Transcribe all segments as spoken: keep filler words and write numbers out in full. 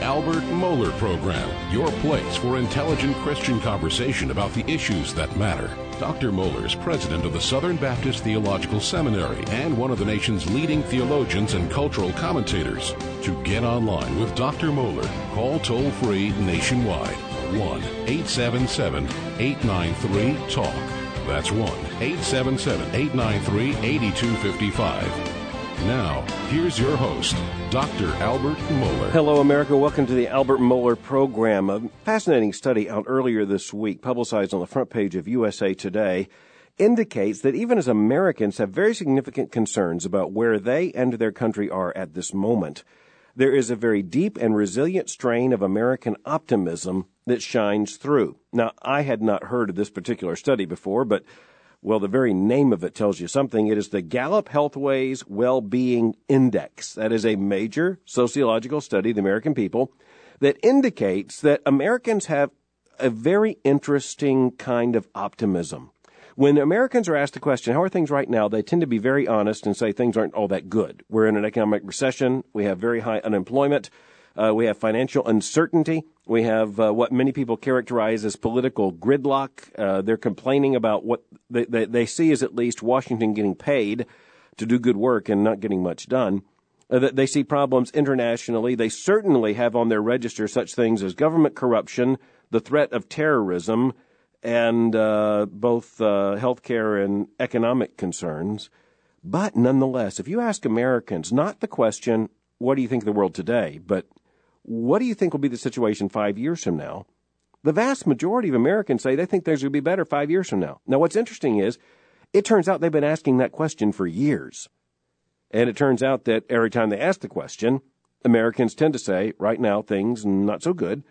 Albert Mohler Program, your place for intelligent Christian conversation about the issues that matter. Doctor Mohler is president of the Southern Baptist Theological Seminary and one of the nation's leading theologians and cultural commentators. To get online with Doctor Mohler, call toll-free nationwide, one eight seven seven, eight nine three, talk. That's one eight seven seven, eight nine three, eight two five five. Now, here's your host, Doctor Albert Mohler. Hello, America. Welcome to the Albert Mohler Program. A fascinating study out earlier this week, publicized on the front page of U S A Today, indicates that even as Americans have very significant concerns about where they and their country are at this moment, there is a very deep and resilient strain of American optimism that shines through. Now, I had not heard of this particular study before, but well, the very name of it tells you something. It is the Gallup Healthways Well-Being Index. That is a major sociological study of the American people that indicates that Americans have a very interesting kind of optimism. When Americans are asked the question, how are things right now, they tend to be very honest and say things aren't all that good. We're in an economic recession. We have very high unemployment. Uh, we have financial uncertainty. We have uh, what many people characterize as political gridlock. Uh, they're complaining about what they, they, they see as at least Washington getting paid to do good work and not getting much done. Uh, they see problems internationally. They certainly have on their register such things as government corruption, the threat of terrorism, and uh, both uh, healthcare and economic concerns. But nonetheless, if you ask Americans, not the question, what do you think of the world today, but what do you think will be the situation five years from now? The vast majority of Americans say they think things will be better five years from now. Now, what's interesting is it turns out they've been asking that question for years. And it turns out that every time they ask the question, Americans tend to say, right now, things not so good,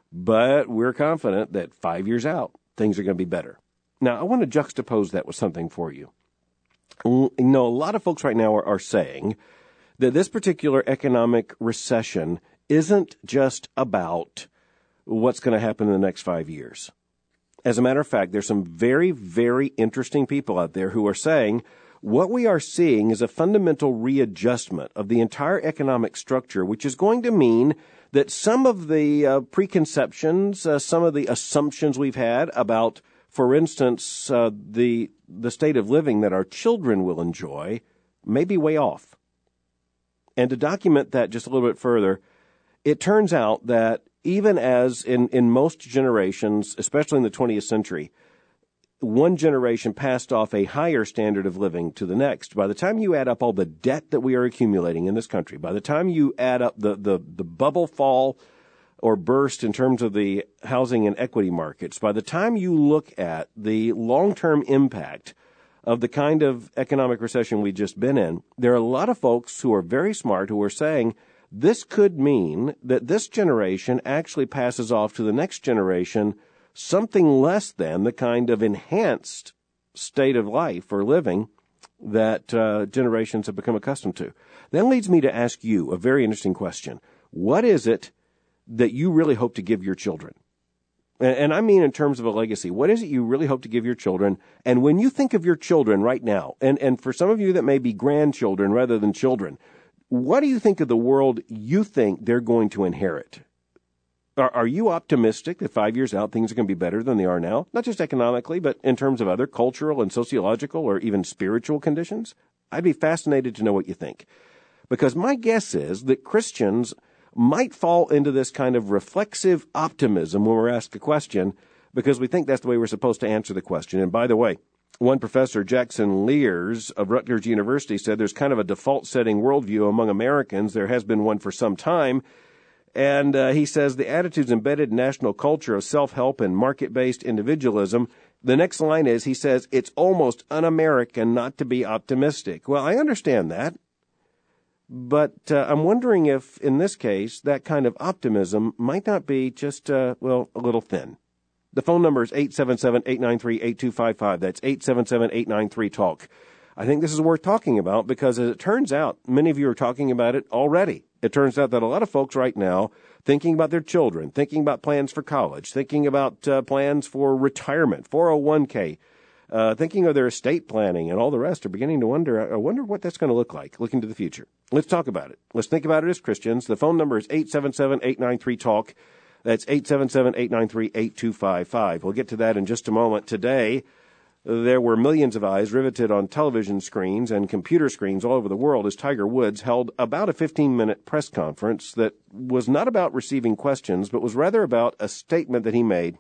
but we're confident that five years out, things are going to be better. Now, I want to juxtapose that with something for you. You know, a lot of folks right now are, are saying that this particular economic recession isn't just about what's going to happen in the next five years. As a matter of fact, there's some very, very interesting people out there who are saying what we are seeing is a fundamental readjustment of the entire economic structure, which is going to mean that some of the uh, preconceptions, uh, some of the assumptions we've had about, for instance, uh, the the state of living that our children will enjoy may be way off. And to document that just a little bit further, it turns out that even as in, in most generations, especially in the twentieth century, one generation passed off a higher standard of living to the next. By the time you add up all the debt that we are accumulating in this country, by the time you add up the, the, the bubble fall or burst in terms of the housing and equity markets, by the time you look at the long-term impact of the kind of economic recession we've just been in, there are a lot of folks who are very smart who are saying this could mean that this generation actually passes off to the next generation something less than the kind of enhanced state of life or living that uh, generations have become accustomed to. That leads me to ask you a very interesting question. What is it that you really hope to give your children? And, and I mean in terms of a legacy. What is it you really hope to give your children? And when you think of your children right now, and, and for some of you that may be grandchildren rather than children, what do you think of the world you think they're going to inherit? Are, are you optimistic that five years out things are going to be better than they are now? Not just economically, but in terms of other cultural and sociological or even spiritual conditions? I'd be fascinated to know what you think. Because my guess is that Christians might fall into this kind of reflexive optimism when we're asked a question because we think that's the way we're supposed to answer the question. And by the way, one professor, Jackson Lears of Rutgers University, said there's kind of a default setting worldview among Americans. There has been one for some time. And uh, he says the attitudes embedded in national culture of self-help and market-based individualism. The next line is, he says, it's almost un-American not to be optimistic. Well, I understand that. But uh, I'm wondering if, in this case, that kind of optimism might not be just, uh, well, a little thin. The phone number is eight seven seven, eight nine three, eight two five five. That's eight seven seven, eight nine three, talk. I think this is worth talking about because, as it turns out, many of you are talking about it already. It turns out that a lot of folks right now thinking about their children, thinking about plans for college, thinking about uh, plans for retirement, four oh one k, uh, thinking of their estate planning and all the rest, are beginning to wonder, I wonder what that's going to look like, looking to the future. Let's talk about it. Let's think about it as Christians. The phone number is eight seven seven, eight nine three, talk. That's eight seven seven, eight nine three, eight two five five. We'll get to that in just a moment. Today, there were millions of eyes riveted on television screens and computer screens all over the world as Tiger Woods held about a fifteen-minute press conference that was not about receiving questions, but was rather about a statement that he made.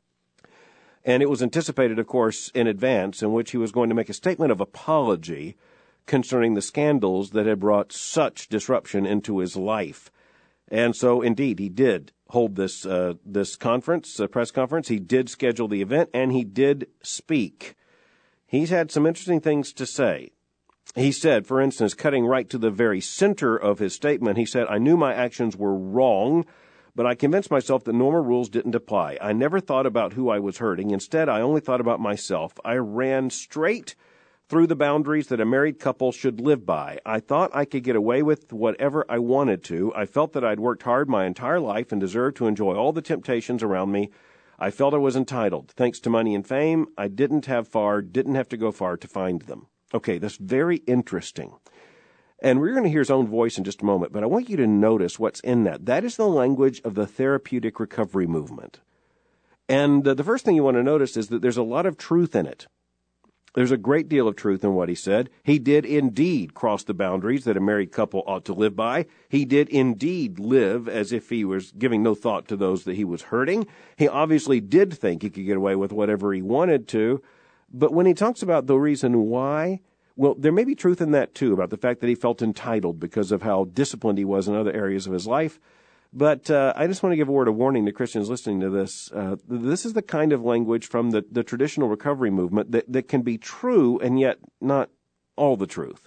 And it was anticipated, of course, in advance, in which he was going to make a statement of apology concerning the scandals that had brought such disruption into his life. And so, indeed, he did hold this uh, this conference, uh, press conference. He did schedule the event, and he did speak. He's had some interesting things to say. He said, for instance, cutting right to the very center of his statement, he said, "I knew my actions were wrong, but I convinced myself that normal rules didn't apply. I never thought about who I was hurting. Instead, I only thought about myself. I ran straight through the boundaries that a married couple should live by. I thought I could get away with whatever I wanted to. I felt that I'd worked hard my entire life and deserved to enjoy all the temptations around me. I felt I was entitled. Thanks to money and fame, I didn't have far, didn't have to go far to find them." Okay, that's very interesting. And we're going to hear his own voice in just a moment, but I want you to notice what's in that. That is the language of the therapeutic recovery movement. And uh, the first thing you want to notice is that there's a lot of truth in it. There's a great deal of truth in what he said. He did indeed cross the boundaries that a married couple ought to live by. He did indeed live as if he was giving no thought to those that he was hurting. He obviously did think he could get away with whatever he wanted to. But when he talks about the reason why, well, there may be truth in that too, about the fact that he felt entitled because of how disciplined he was in other areas of his life. But uh, I just want to give a word of warning to Christians listening to this. Uh, this is the kind of language from the, the traditional recovery movement that, that can be true and yet not all the truth.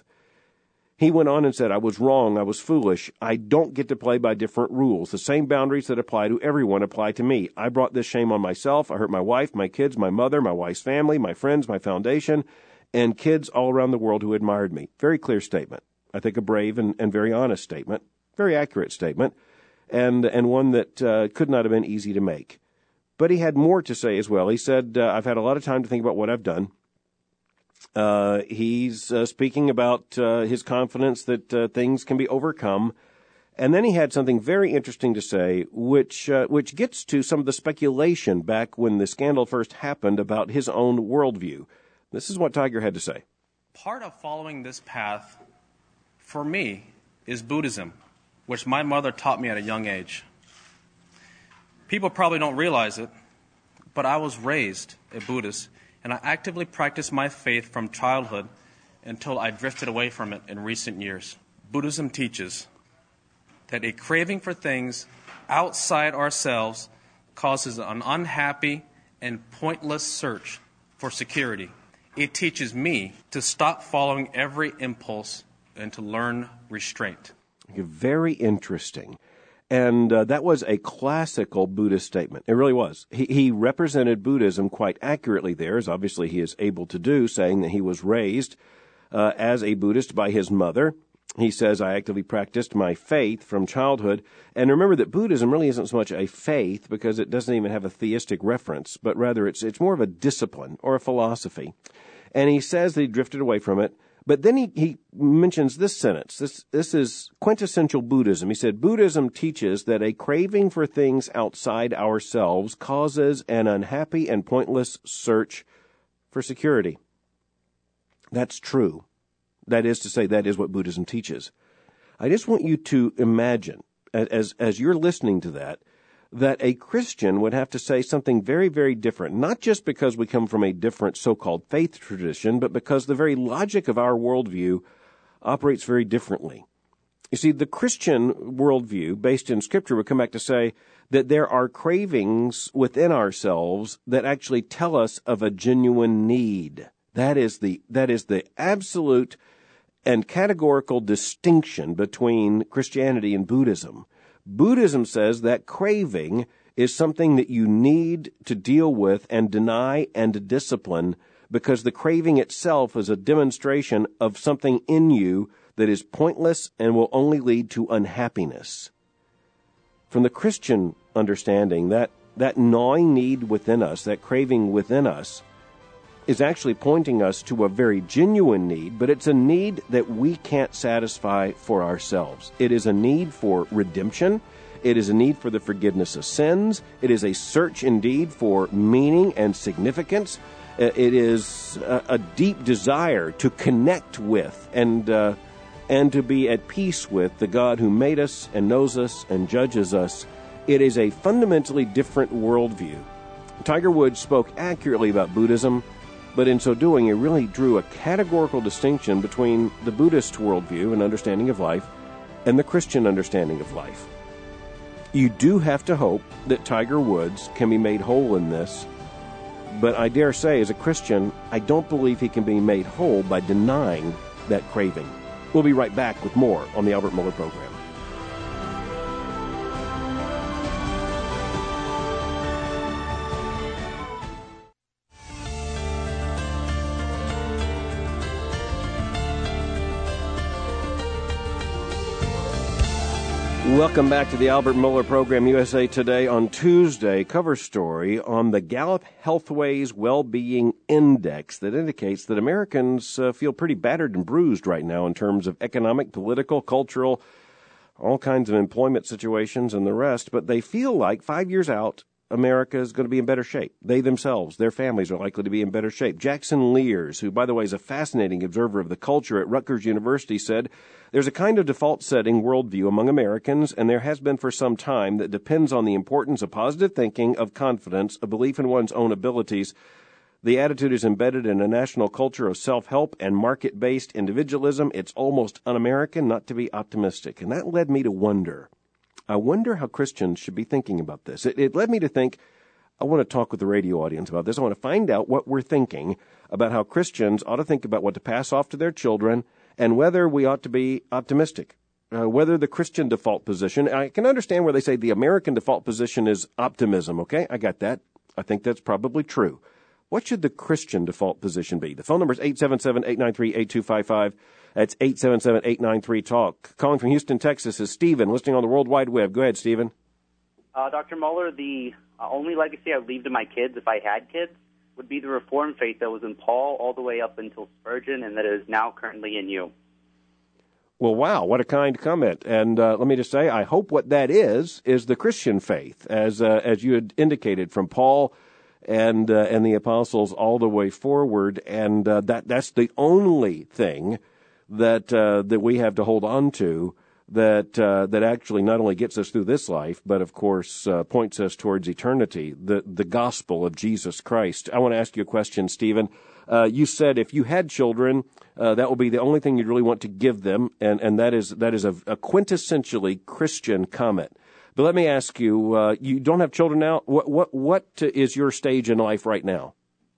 He went on and said, "I was wrong. I was foolish. I don't get to play by different rules. The same boundaries that apply to everyone apply to me. I brought this shame on myself. I hurt my wife, my kids, my mother, my wife's family, my friends, my foundation, and kids all around the world who admired me." Very clear statement. I think a brave and, and very honest statement. Very accurate statement. And and one that uh, could not have been easy to make. But he had more to say as well. He said, uh, "I've had a lot of time to think about what I've done." Uh, he's uh, speaking about uh, his confidence that uh, things can be overcome. And then he had something very interesting to say, which uh, which gets to some of the speculation back when the scandal first happened about his own worldview. This is what Tiger had to say. Part of following this path, for me, is Buddhism, which my mother taught me at a young age. People probably don't realize it, but I was raised a Buddhist, and I actively practiced my faith from childhood until I drifted away from it in recent years. Buddhism teaches that a craving for things outside ourselves causes an unhappy and pointless search for security. It teaches me to stop following every impulse and to learn restraint. Very interesting. And uh, that was a classical Buddhist statement. It really was. He, he represented Buddhism quite accurately there, as obviously he is able to do, saying that he was raised uh, as a Buddhist by his mother. He says, "I actively practiced my faith from childhood." And remember that Buddhism really isn't so much a faith because it doesn't even have a theistic reference, but rather it's it's more of a discipline or a philosophy. And he says that he drifted away from it. But then he, he mentions this sentence. This this is quintessential Buddhism. He said, "Buddhism teaches that a craving for things outside ourselves causes an unhappy and pointless search for security." That's true. That is to say, that is what Buddhism teaches. I just want you to imagine, as as you're listening to that, that a Christian would have to say something very, very different, not just because we come from a different so-called faith tradition, but because the very logic of our worldview operates very differently. You see, the Christian worldview, based in Scripture, would come back to say that there are cravings within ourselves that actually tell us of a genuine need. That is the that is the absolute and categorical distinction between Christianity and Buddhism. Buddhism says that craving is something that you need to deal with and deny and discipline because the craving itself is a demonstration of something in you that is pointless and will only lead to unhappiness. From the Christian understanding, that, that gnawing need within us, that craving within us, is actually pointing us to a very genuine need, but it's a need that we can't satisfy for ourselves. It is a need for redemption. It is a need for the forgiveness of sins. It is a search indeed for meaning and significance. It is a, a deep desire to connect with and uh, and to be at peace with the God who made us and knows us and judges us. It is a fundamentally different worldview. Tiger Woods spoke accurately about Buddhism, but in so doing, he really drew a categorical distinction between the Buddhist worldview and understanding of life and the Christian understanding of life. You do have to hope that Tiger Woods can be made whole in this, but I dare say, as a Christian, I don't believe he can be made whole by denying that craving. We'll be right back with more on the Albert Mohler Program. Welcome back to the Albert Mohler Program. U S A Today on Tuesday, cover story on the Gallup Healthways Well-Being Index that indicates that Americans uh, feel pretty battered and bruised right now in terms of economic, political, cultural, all kinds of employment situations and the rest, but they feel like five years out, America is going to be in better shape. They themselves, their families are likely to be in better shape. Jackson Lears, who, by the way, is a fascinating observer of the culture at Rutgers University, said, "There's a kind of default-setting worldview among Americans, and there has been for some time, that depends on the importance of positive thinking, of confidence, a belief in one's own abilities. The attitude is embedded in a national culture of self-help and market-based individualism. It's almost un-American not to be optimistic." And that led me to wonder. I wonder how Christians should be thinking about this. It, it led me to think, I want to talk with the radio audience about this. I want to find out what we're thinking about how Christians ought to think about what to pass off to their children and whether we ought to be optimistic, uh, whether the Christian default position. I can understand where they say the American default position is optimism, okay? I got that. I think that's probably true. What should the Christian default position be? The phone number is eight seven seven, eight nine three, eight two five five. That's eight seven seven, eight nine three, talk. Calling from Houston, Texas is Stephen, listening on the World Wide Web. Go ahead, Stephen. Uh, Doctor Mohler, the uh, only legacy I would leave to my kids, if I had kids, would be the Reformed faith that was in Paul all the way up until Spurgeon and that is now currently in you. Well, wow, what a kind comment. And uh, let me just say, I hope what that is, is the Christian faith, as uh, as you had indicated, from Paul and uh, and the apostles all the way forward. And uh, that that's the only thing that uh, that we have to hold on to that uh, that actually not only gets us through this life, but of course uh, points us towards eternity, the the gospel of Jesus Christ. I want to ask you a question, Stephen. Uh, you said if you had children, uh, that would be the only thing you'd really want to give them, and, and that is that is a, a quintessentially Christian comment. But let me ask you, uh, you don't have children now. What what what is your stage in life right now?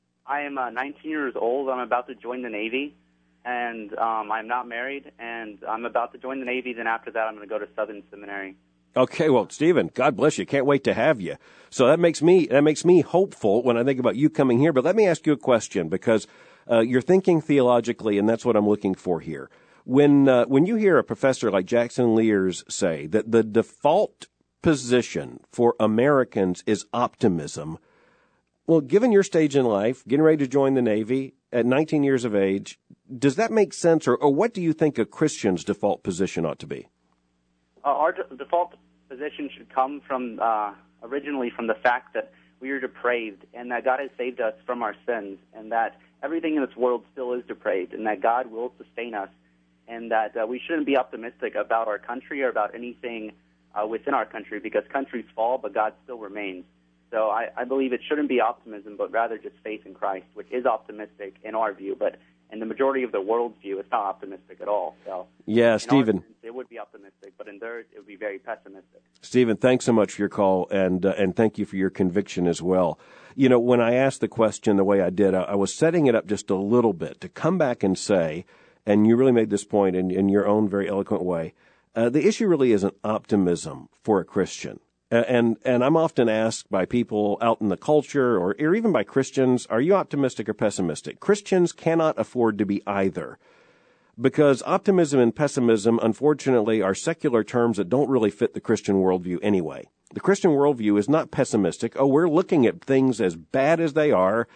I am uh, nineteen years old. I'm about to join the Navy, and um, I'm not married, and I'm about to join the Navy. Then after that, I'm going to go to Southern Seminary. Okay, well, Stephen, God bless you. Can't wait to have you. So that makes me that makes me hopeful when I think about you coming here. But let me ask you a question, because uh, you're thinking theologically, and that's what I'm looking for here. When uh, when you hear a professor like Jackson Lears say that the default position for Americans is optimism, well, given your stage in life, getting ready to join the Navy at nineteen years of age, does that make sense, or, or what do you think a Christian's default position ought to be? Uh, our d- default position should come from uh, originally from the fact that we are depraved and that God has saved us from our sins, and that everything in this world still is depraved, and that God will sustain us, and that uh, we shouldn't be optimistic about our country or about anything uh, within our country, because countries fall, but God still remains. So I, I believe it shouldn't be optimism, but rather just faith in Christ, which is optimistic in our view, but in the majority of the world's view, it's not optimistic at all. So, yeah, Stephen, it would be optimistic, but in theirs, it would be very pessimistic. Stephen, thanks so much for your call, and uh, and thank you for your conviction as well. You know, when I asked the question the way I did, I, I was setting it up just a little bit to come back and say, and you really made this point in, in your own very eloquent way, uh, the issue really isn't optimism for a Christian. And and I'm often asked by people out in the culture, or, or even by Christians, are you optimistic or pessimistic? Christians cannot afford to be either, because optimism and pessimism, unfortunately, are secular terms that don't really fit the Christian worldview anyway. The Christian worldview is not pessimistic. Oh, we're looking at things as bad as they are,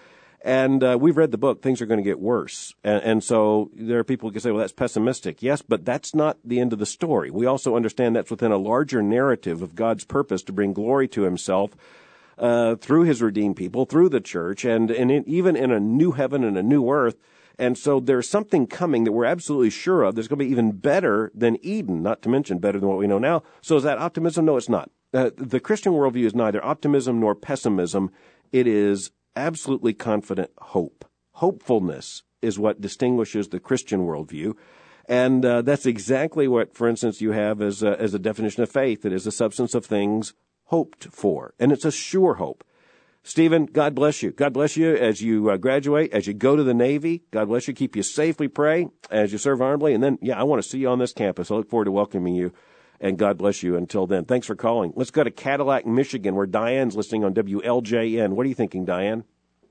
And uh, we've read the book. Things are going to get worse. And, and so there are people who can say, well, that's pessimistic. Yes, but that's not the end of the story. We also understand that's within a larger narrative of God's purpose to bring glory to himself uh, through his redeemed people, through the church, and, and in, even in a new heaven and a new earth. And so there's something coming that we're absolutely sure of. There's going to be even better than Eden, not to mention better than what we know now. So is that optimism? No, it's not. Uh, the Christian worldview is neither optimism nor pessimism. It is absolutely confident hope. Hopefulness is what distinguishes the Christian worldview. And uh, that's exactly what, for instance, you have as a, as a definition of faith. It is the substance of things hoped for. And it's a sure hope. Stephen, God bless you. God bless you as you uh, graduate, as you go to the Navy. God bless you. Keep you safe, we pray, as you serve honorably. And then, yeah, I want to see you on this campus. I look forward to welcoming you. And God bless you until then. Thanks for calling. Let's go to Cadillac, Michigan, where Diane's listening on W L J N. What are you thinking, Diane?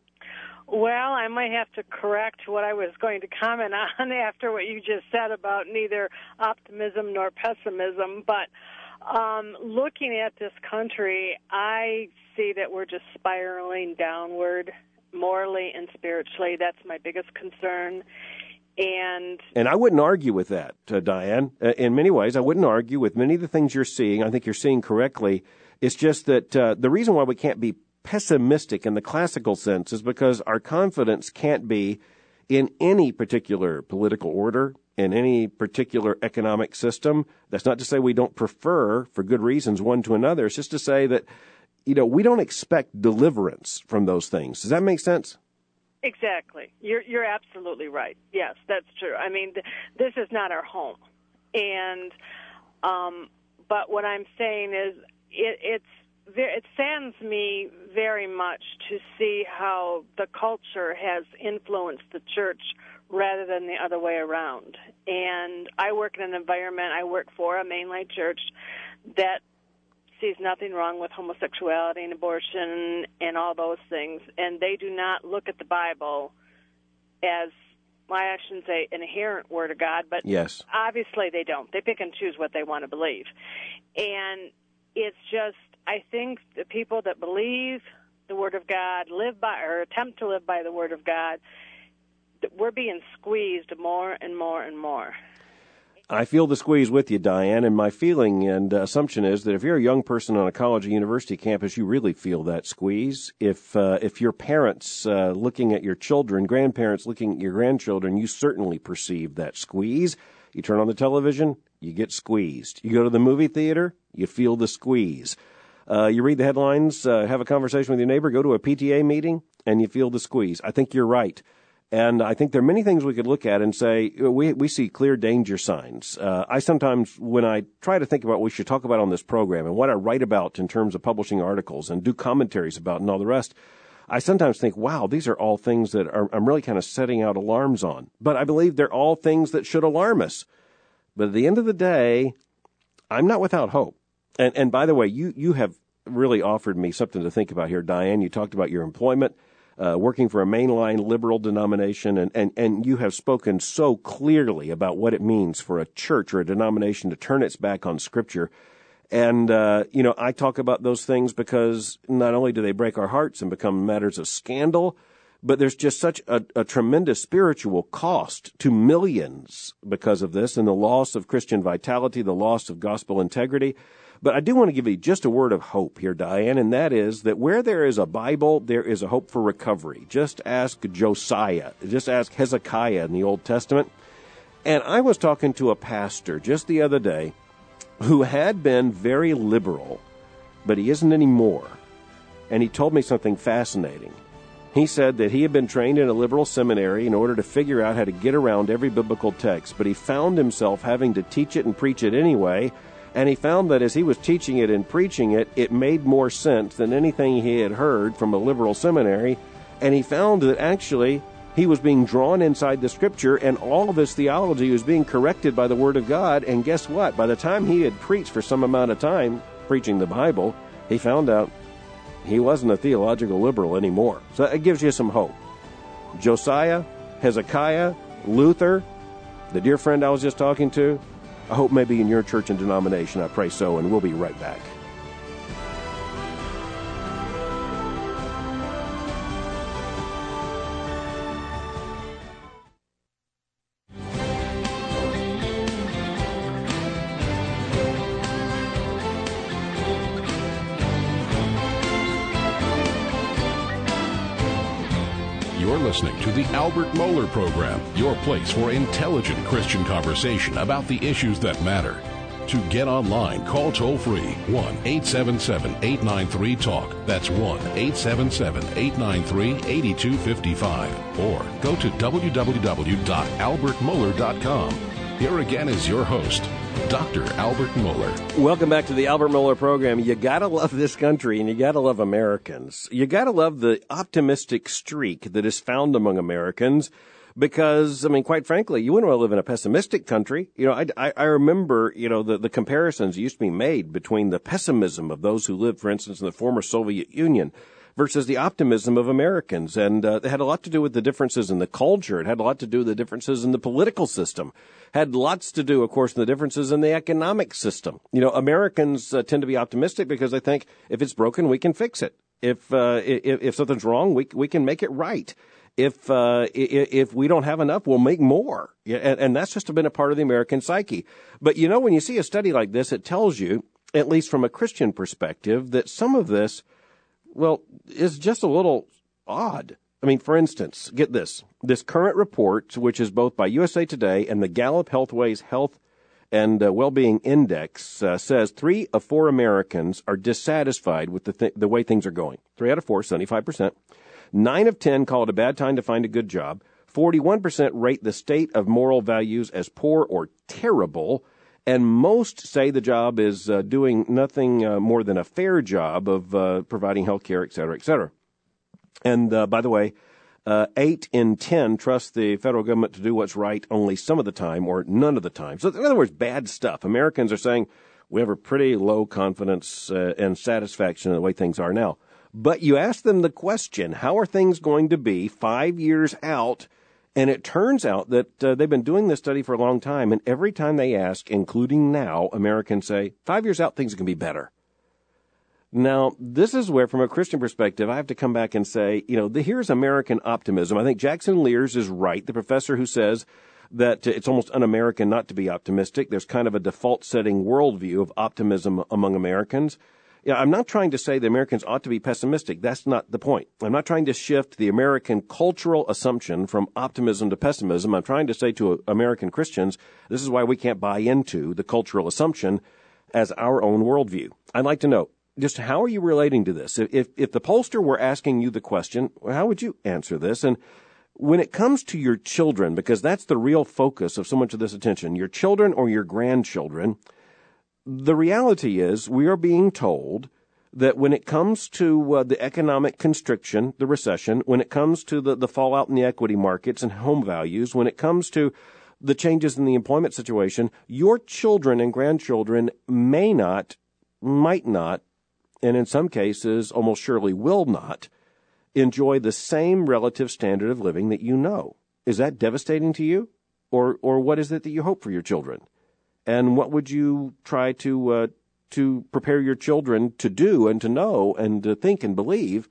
Well, I might have to correct what I was going to comment on after what you just said about neither optimism nor pessimism. But um, looking at this country, I see that we're just spiraling downward morally and spiritually. That's my biggest concern. And and I wouldn't argue with that, uh, Diane. Uh, in many ways, I wouldn't argue with many of the things you're seeing. I think you're seeing correctly. It's just that uh, the reason why we can't be pessimistic in the classical sense is because our confidence can't be in any particular political order, in any particular economic system. That's not to say we don't prefer, for good reasons, one to another. It's just to say that, you know, we don't expect deliverance from those things. Does that make sense? Exactly. You're you're absolutely right. Yes, that's true. I mean, th- this is not our home, and um, but what I'm saying is, it, it's it saddens me very much to see how the culture has influenced the church rather than the other way around. And I work in an environment. I work for a mainline church that sees nothing wrong with homosexuality and abortion and all those things, and they do not look at the Bible as, well, I shouldn't say an inherent word of God, but yes, obviously they don't. They pick and choose what they want to believe. And it's just, I think the people that believe the Word of God, live by or attempt to live by the Word of God, we're being squeezed more and more and more. I feel the squeeze with you, Diane, and my feeling and assumption is that if you're a young person on a college or university campus, you really feel that squeeze. If uh, if your parents uh, looking at your children, grandparents looking at your grandchildren, you certainly perceive that squeeze. You turn on the television, you get squeezed. You go to the movie theater, you feel the squeeze. Uh, you read the headlines, uh, have a conversation with your neighbor, go to a P T A meeting, and you feel the squeeze. I think you're right. And I think there are many things we could look at and say, we we see clear danger signs. Uh, I sometimes, when I try to think about what we should talk about on this program and what I write about in terms of publishing articles and do commentaries about and all the rest, I sometimes think, wow, these are all things that are, I'm really kind of setting out alarms on. But I believe they're all things that should alarm us. But at the end of the day, I'm not without hope. And, and by the way, you, you have really offered me something to think about here, Diane. You talked about your employment. Uh, working for a mainline liberal denomination, and, and, and you have spoken so clearly about what it means for a church or a denomination to turn its back on Scripture. And, uh, you know, I talk about those things because not only do they break our hearts and become matters of scandal, but there's just such a, a tremendous spiritual cost to millions because of this and the loss of Christian vitality, the loss of gospel integrity. But I do want to give you just a word of hope here, Diane, and that is that where there is a Bible, there is a hope for recovery. Just ask Josiah. Just ask Hezekiah in the Old Testament. And I was talking to a pastor just the other day who had been very liberal, but he isn't anymore. And he told me something fascinating. He said that he had been trained in a liberal seminary in order to figure out how to get around every biblical text, but he found himself having to teach it and preach it anyway. And he found that as he was teaching it and preaching it, it made more sense than anything he had heard from a liberal seminary. And he found that actually he was being drawn inside the Scripture, and all of his theology was being corrected by the Word of God. And guess what? By the time he had preached for some amount of time, preaching the Bible, he found out he wasn't a theological liberal anymore. So it gives you some hope. Josiah, Hezekiah, Luther, the dear friend I was just talking to, I hope maybe in your church and denomination. I pray so, and we'll be right back. You're listening to the Albert Mohler Program, your place for intelligent Christian conversation about the issues that matter. To get online, call toll-free one eight seven seven, eight nine three, TALK. That's one eight seven seven, eight nine three, eight two five five. Or go to w w w dot albert mohler dot com. Here again is your host, Doctor Albert Mohler. Welcome back to the Albert Mohler Program. You gotta love this country, and you gotta love Americans. You gotta love the optimistic streak that is found among Americans. Because, I mean, quite frankly, you wouldn't want to live in a pessimistic country. You know, I, I, I remember, you know, the, the comparisons used to be made between the pessimism of those who lived, for instance, in the former Soviet Union versus the optimism of Americans. And uh, it had a lot to do with the differences in the culture. It had a lot to do with the differences in the political system. Had lots to do, of course, with the differences in the economic system. You know, Americans uh, tend to be optimistic because they think if it's broken, we can fix it. If, uh, if, if something's wrong, we, we can make it right. If uh, if we don't have enough, we'll make more. And, and that's just been a part of the American psyche. But, you know, when you see a study like this, it tells you, at least from a Christian perspective, that some of this, well, is just a little odd. I mean, for instance, get this. This current report, which is both by U S A Today and the Gallup Healthways Health and uh, Wellbeing Index, uh, says three of four Americans are dissatisfied with the, th- the way things are going. Three out of four, seventy-five percent. Nine of ten call it a bad time to find a good job. forty-one percent rate the state of moral values as poor or terrible. And most say the job is uh, doing nothing uh, more than a fair job of uh, providing health care, et cetera, et cetera. And uh, by the way, uh, eight in ten trust the federal government to do what's right only some of the time or none of the time. So in other words, bad stuff. Americans are saying we have a pretty low confidence uh, and satisfaction in the way things are now. But you ask them the question, how are things going to be five years out? And it turns out that uh, they've been doing this study for a long time. And every time they ask, including now, Americans say, five years out, things are going to be better. Now, this is where, from a Christian perspective, I have to come back and say, you know, the, here's American optimism. I think Jackson Lears is right, the professor who says that it's almost un-American not to be optimistic. There's kind of a default setting worldview of optimism among Americans. Yeah, I'm not trying to say that Americans ought to be pessimistic. That's not the point. I'm not trying to shift the American cultural assumption from optimism to pessimism. I'm trying to say to American Christians, this is why we can't buy into the cultural assumption as our own worldview. I'd like to know, just how are you relating to this? If, if the pollster were asking you the question, how would you answer this? And when it comes to your children, because that's the real focus of so much of this attention, your children or your grandchildren, the reality is we are being told that when it comes to uh, the economic constriction, the recession, when it comes to the, the fallout in the equity markets and home values, when it comes to the changes in the employment situation, your children and grandchildren may not, might not, and in some cases almost surely will not, enjoy the same relative standard of living that you know. Is that devastating to you? Or, or what is it that you hope for your children? And what would you try to uh, to prepare your children to do and to know and to think and believe,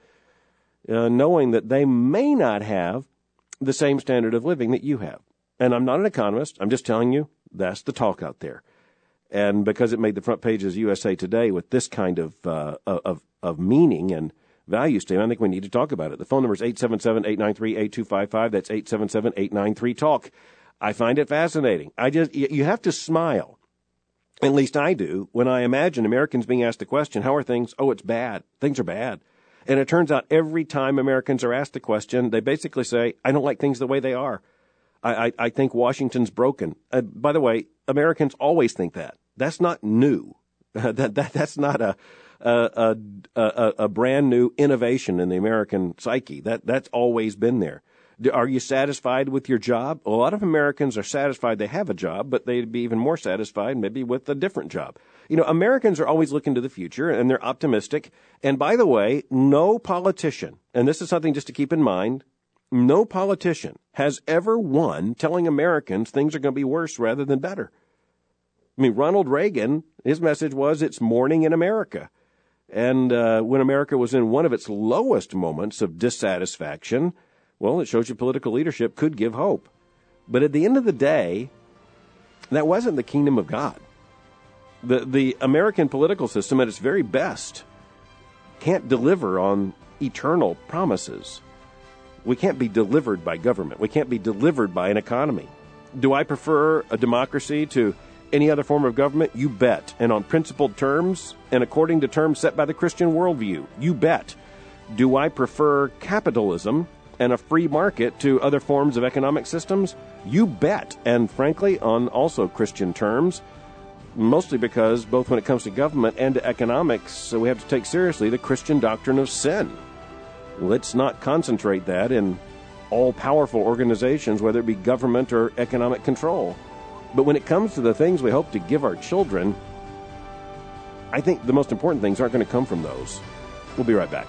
uh, knowing that they may not have the same standard of living that you have? And I'm not an economist. I'm just telling you that's the talk out there. And because it made the front pages of U S A Today with this kind of uh, of of meaning and value statement, I think we need to talk about it. The phone number is eight seven seven, eight nine three, eight two five five. That's eight seven seven, eight nine three, TALK. I find it fascinating. I just, you have to smile. At least I do when I imagine Americans being asked the question, how are things? Oh, it's bad. Things are bad. And it turns out every time Americans are asked the question, they basically say, I don't like things the way they are. I, I, I think Washington's broken. Uh, by the way, Americans always think that. That's not new. that, that that's not a, a, a, a, a brand new innovation in the American psyche. That, that's always been there. Are you satisfied with your job? A lot of Americans are satisfied they have a job, but they'd be even more satisfied maybe with a different job. You know, Americans are always looking to the future, and they're optimistic. And by the way, no politician, and this is something just to keep in mind, no politician has ever won telling Americans things are going to be worse rather than better. I mean, Ronald Reagan, his message was it's morning in America. And uh, when America was in one of its lowest moments of dissatisfaction, well, it shows you political leadership could give hope. But at the end of the day, that wasn't the kingdom of God. The the American political system at its very best can't deliver on eternal promises. We can't be delivered by government. We can't be delivered by an economy. Do I prefer a democracy to any other form of government? You bet. And on principled terms and according to terms set by the Christian worldview? You bet. Do I prefer capitalism and a free market to other forms of economic systems? You bet. And frankly, on also Christian terms, mostly because both when it comes to government and to economics, so we have to take seriously the Christian doctrine of sin. Let's not concentrate that in all-powerful organizations, whether it be government or economic control. But when it comes to the things we hope to give our children, I think the most important things aren't going to come from those. We'll be right back.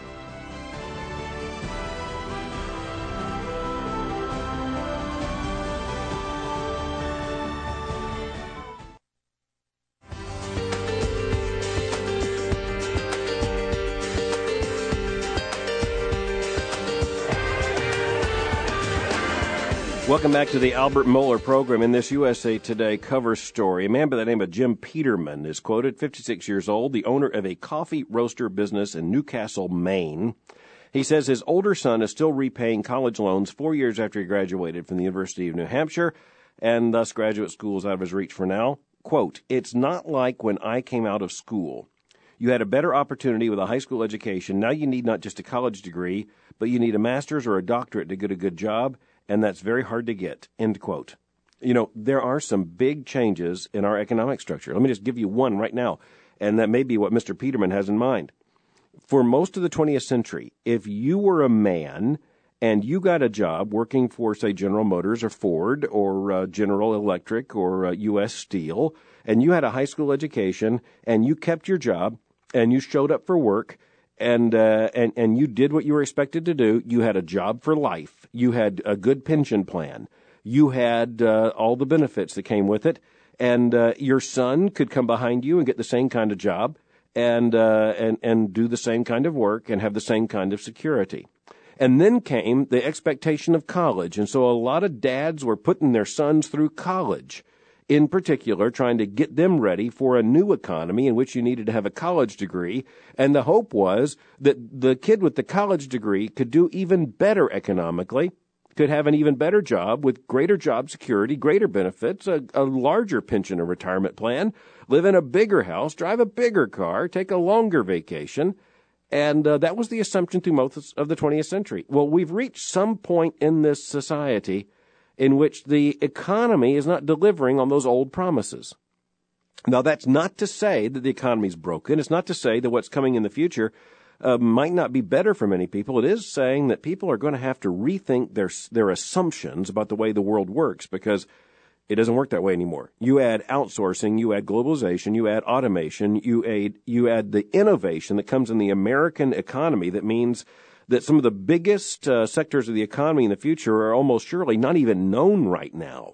Welcome back to the Albert Mohler program. In this U S A Today cover story, a man by the name of Jim Peterman is quoted, fifty-six years old, the owner of a coffee roaster business in Newcastle, Maine. He says his older son is still repaying college loans four years after he graduated from the University of New Hampshire, and thus graduate school is out of his reach for now. Quote, "It's not like when I came out of school. You had a better opportunity with a high school education. Now you need not just a college degree, but you need a master's or a doctorate to get a good job, and that's very hard to get," end quote. You know, there are some big changes in our economic structure. Let me just give you one right now, and that may be what Mister Peterman has in mind. For most of the twentieth century, if you were a man and you got a job working for, say, General Motors or Ford or uh, General Electric or uh, U S Steel, and you had a high school education and you kept your job and you showed up for work, And, uh, and and you did what you were expected to do. You had a job for life. You had a good pension plan. You had uh, all the benefits that came with it. And uh, your son could come behind you and get the same kind of job and uh, and and do the same kind of work and have the same kind of security. And then came the expectation of college. And so a lot of dads were putting their sons through college, in particular, trying to get them ready for a new economy in which you needed to have a college degree. And the hope was that the kid with the college degree could do even better economically, could have an even better job with greater job security, greater benefits, a, a larger pension or retirement plan, live in a bigger house, drive a bigger car, take a longer vacation. And uh, that was the assumption through most of the twentieth century. Well, we've reached some point in this society in which the economy is not delivering on those old promises. Now, that's not to say that the economy is broken. It's not to say that what's coming in the future uh, might not be better for many people. It is saying that people are going to have to rethink their their assumptions about the way the world works, because it doesn't work that way anymore. You add outsourcing, you add globalization, you add automation, you add, you add the innovation that comes in the American economy that means that some of the biggest uh, sectors of the economy in the future are almost surely not even known right now.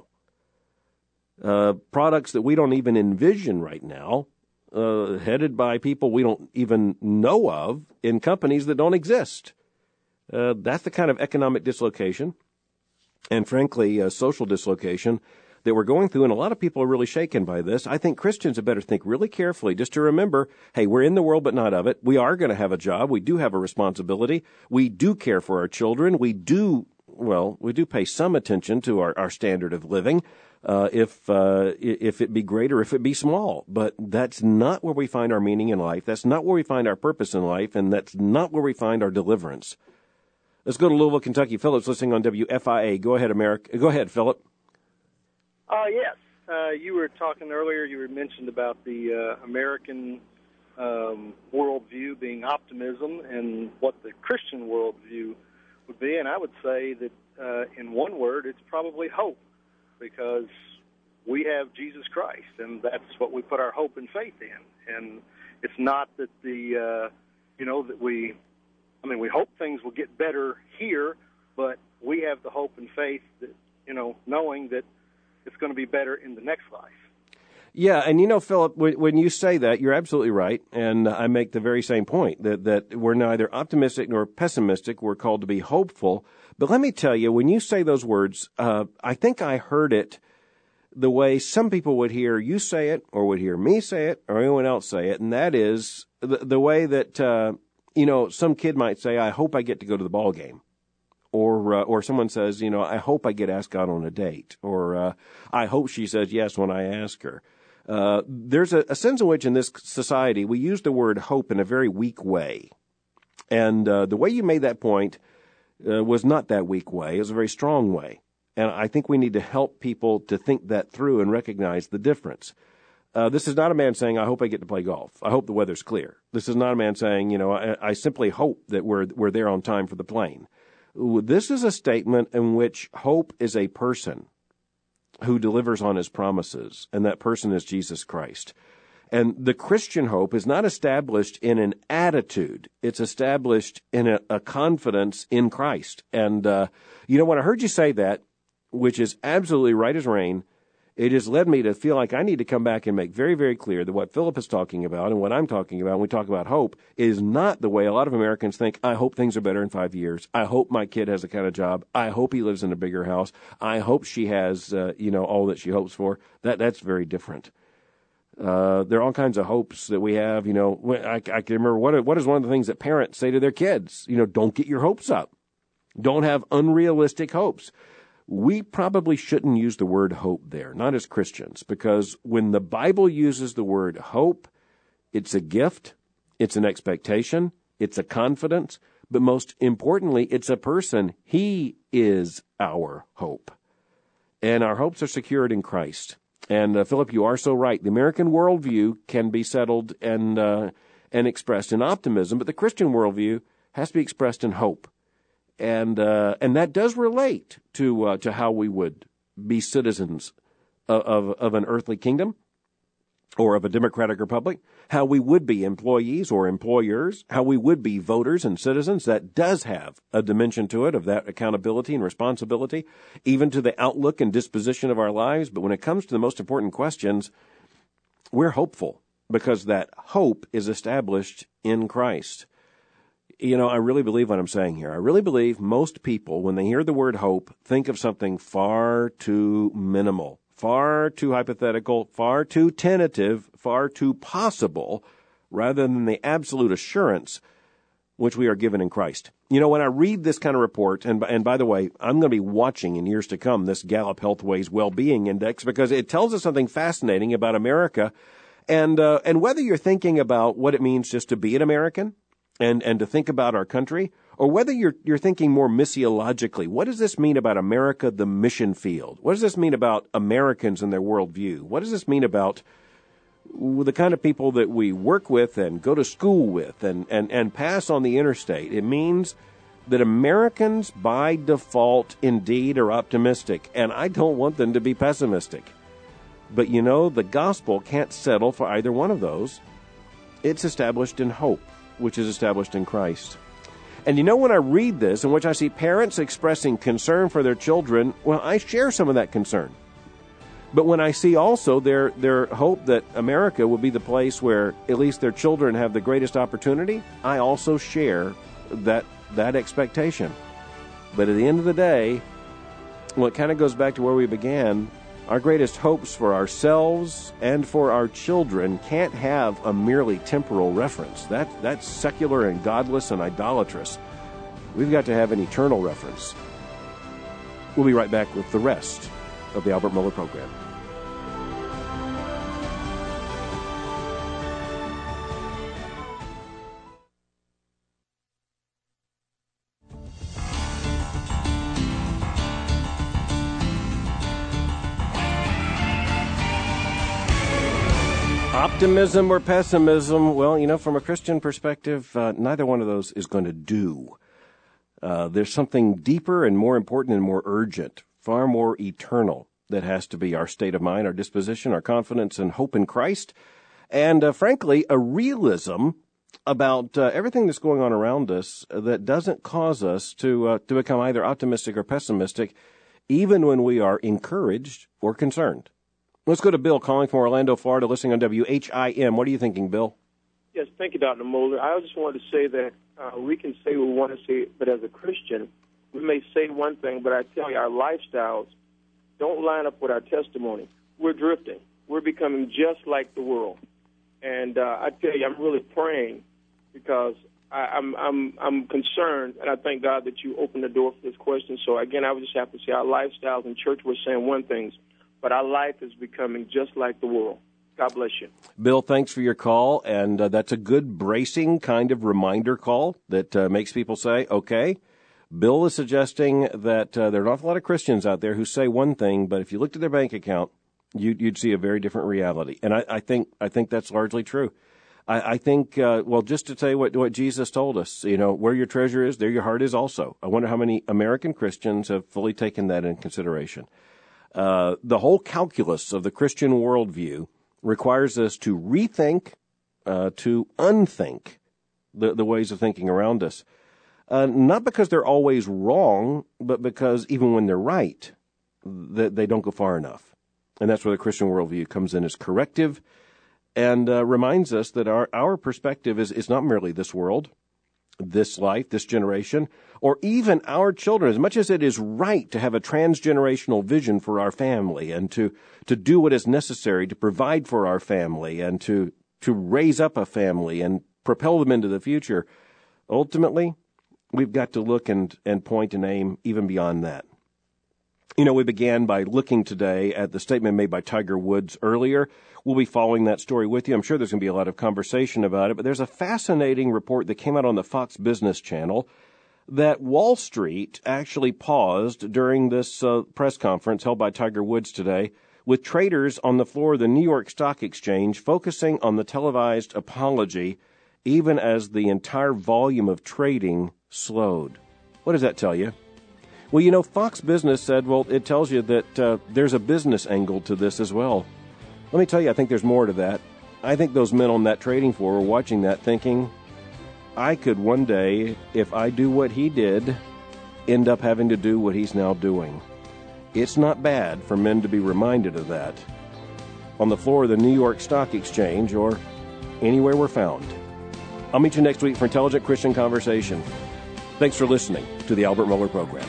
Uh, products that we don't even envision right now, uh, headed by people we don't even know of in companies that don't exist. Uh, that's the kind of economic dislocation and, frankly, uh, social dislocation that we're going through, and a lot of people are really shaken by this. I think Christians had better think really carefully just to remember, hey, we're in the world but not of it. We are going to have a job. We do have a responsibility. We do care for our children. We do, well, we do pay some attention to our, our standard of living, uh, if uh, if it be great or if it be small. But that's not where we find our meaning in life. That's not where we find our purpose in life, and that's not where we find our deliverance. Let's go to Louisville, Kentucky. Philip's listening on W F I A. Go ahead, America. Go ahead, Philip. Uh, yes. Uh, you were talking earlier, you were mentioned about the uh, American um, worldview being optimism and what the Christian worldview would be. And I would say that uh, in one word, it's probably hope, because we have Jesus Christ, and that's what we put our hope and faith in. And it's not that the, uh, you know, that we, I mean, we hope things will get better here, but we have the hope and faith that, you know, knowing that it's going to be better in the next life. Yeah, and you know, Philip, when you say that, you're absolutely right, and I make the very same point, that, that we're neither optimistic nor pessimistic. We're called to be hopeful. But let me tell you, when you say those words, uh, I think I heard it the way some people would hear you say it, or would hear me say it, or anyone else say it, and that is the, the way that, uh, you know, some kid might say, I hope I get to go to the ball game. Or uh, or someone says, you know, I hope I get asked out on a date. Or uh, I hope she says yes when I ask her. Uh, there's a, a sense in which in this society we use the word hope in a very weak way. And uh, the way you made that point uh, was not that weak way. It was a very strong way. And I think we need to help people to think that through and recognize the difference. Uh, this is not a man saying, I hope I get to play golf. I hope the weather's clear. This is not a man saying, you know, I, I simply hope that we're we're there on time for the plane. This is a statement in which hope is a person who delivers on his promises, and that person is Jesus Christ. And the Christian hope is not established in an attitude. It's established in a, a confidence in Christ. And, uh, you know, when I heard you say that, which is absolutely right as rain, it has led me to feel like I need to come back and make very, very clear that what Philip is talking about and what I'm talking about when we talk about hope is not the way a lot of Americans think. I hope things are better in five years. I hope my kid has the kind of job. I hope he lives in a bigger house. I hope she has, uh, you know, all that she hopes for. That That's very different. Uh, there are all kinds of hopes that we have. You know, I, I can remember what, what is one of the things that parents say to their kids? You know, don't get your hopes up. Don't have unrealistic hopes. We probably shouldn't use the word hope there, not as Christians, because when the Bible uses the word hope, it's a gift, it's an expectation, it's a confidence, but most importantly, it's a person. He is our hope. And our hopes are secured in Christ. And, uh, Philip, you are so right. The American worldview can be settled and uh, and expressed in optimism, but the Christian worldview has to be expressed in hope. And uh, and that does relate to uh, to how we would be citizens of, of of an earthly kingdom or of a democratic republic, how we would be employees or employers, how we would be voters and citizens. That does have a dimension to it of that accountability and responsibility, even to the outlook and disposition of our lives. But when it comes to the most important questions, we're hopeful because that hope is established in Christ. You know, I really believe what I'm saying here. I really believe most people, when they hear the word hope, think of something far too minimal, far too hypothetical, far too tentative, far too possible, rather than the absolute assurance which we are given in Christ. You know, when I read this kind of report, and, and by the way, I'm going to be watching in years to come this Gallup Healthways Well-Being Index because it tells us something fascinating about America. And, uh, and whether you're thinking about what it means just to be an American, and and to think about our country, or whether you're you're thinking more missiologically, what does this mean about America, the mission field? What does this mean about Americans and their worldview? What does this mean about the kind of people that we work with and go to school with and, and, and pass on the interstate? It means that Americans, by default, indeed are optimistic, and I don't want them to be pessimistic. But, you know, the gospel can't settle for either one of those. It's established in hope, which is established in Christ. And you know, when I read this, in which I see parents expressing concern for their children, well, I share some of that concern. But when I see also their, their hope that America will be the place where at least their children have the greatest opportunity, I also share that, that expectation. But at the end of the day, well, it kind of goes back to where we began. Our greatest hopes for ourselves and for our children can't have a merely temporal reference. That, that's secular and godless and idolatrous. We've got to have an eternal reference. We'll be right back with the rest of the Albert Mohler program. Optimism or pessimism, well, you know, from a Christian perspective, uh, neither one of those is going to do. Uh, there's something deeper and more important and more urgent, far more eternal, that has to be our state of mind, our disposition, our confidence and hope in Christ, and uh, frankly, a realism about uh, everything that's going on around us that doesn't cause us to uh, to become either optimistic or pessimistic, even when we are encouraged or concerned. Let's go to Bill calling from Orlando, Florida, listening on W H I M. What are you thinking, Bill? Yes, thank you, Doctor Mohler. I just wanted to say that uh, we can say what we want to say, but as a Christian, we may say one thing, but I tell you, our lifestyles don't line up with our testimony. We're drifting. We're becoming just like the world. And uh, I tell you, I'm really praying because I, I'm I'm I'm concerned, and I thank God that you opened the door for this question. So again, I would just have to say our lifestyles in church, we're saying one thing, but our life is becoming just like the world. God bless you. Bill, thanks for your call, and uh, that's a good bracing kind of reminder call that uh, makes people say, okay, Bill is suggesting that uh, there are an awful lot of Christians out there who say one thing, but if you looked at their bank account, you'd, you'd see a very different reality. And I, I think I think that's largely true. I, I think, uh, well, just to say what, what Jesus told us, you know, where your treasure is, there your heart is also. I wonder how many American Christians have fully taken that into consideration. Uh, the whole calculus of the Christian worldview requires us to rethink, uh, to unthink the, the ways of thinking around us. Uh, not because they're always wrong, but because even when they're right, they, they don't go far enough. And that's where the Christian worldview comes in as corrective and uh, reminds us that our, our perspective is, is not merely this world, this life, this generation, or even our children. As much as it is right to have a transgenerational vision for our family and to, to do what is necessary to provide for our family and to, to raise up a family and propel them into the future, ultimately, we've got to look and, and point and aim even beyond that. You know, we began by looking today at the statement made by Tiger Woods earlier. We'll be following that story with you. I'm sure there's going to be a lot of conversation about it, but there's a fascinating report that came out on the Fox Business Channel that Wall Street actually paused during this uh, press conference held by Tiger Woods today, with traders on the floor of the New York Stock Exchange focusing on the televised apology, even as the entire volume of trading slowed. What does that tell you? Well, you know, Fox Business said, well, it tells you that uh, there's a business angle to this as well. Let me tell you, I think there's more to that. I think those men on that trading floor were watching that thinking, I could one day, if I do what he did, end up having to do what he's now doing. It's not bad for men to be reminded of that on the floor of the New York Stock Exchange or anywhere we're found. I'll meet you next week for Intelligent Christian Conversation. Thanks for listening to the Albert Mohler Program.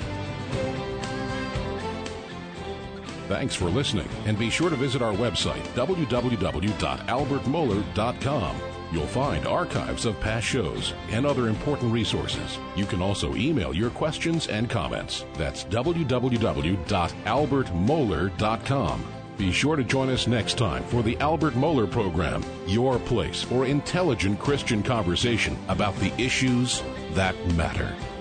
Thanks for listening, and be sure to visit our website, w w w dot albert mohler dot com. You'll find archives of past shows and other important resources. You can also email your questions and comments. That's w w w dot albert mohler dot com. Be sure to join us next time for the Albert Mohler Program, your place for intelligent Christian conversation about the issues that matter.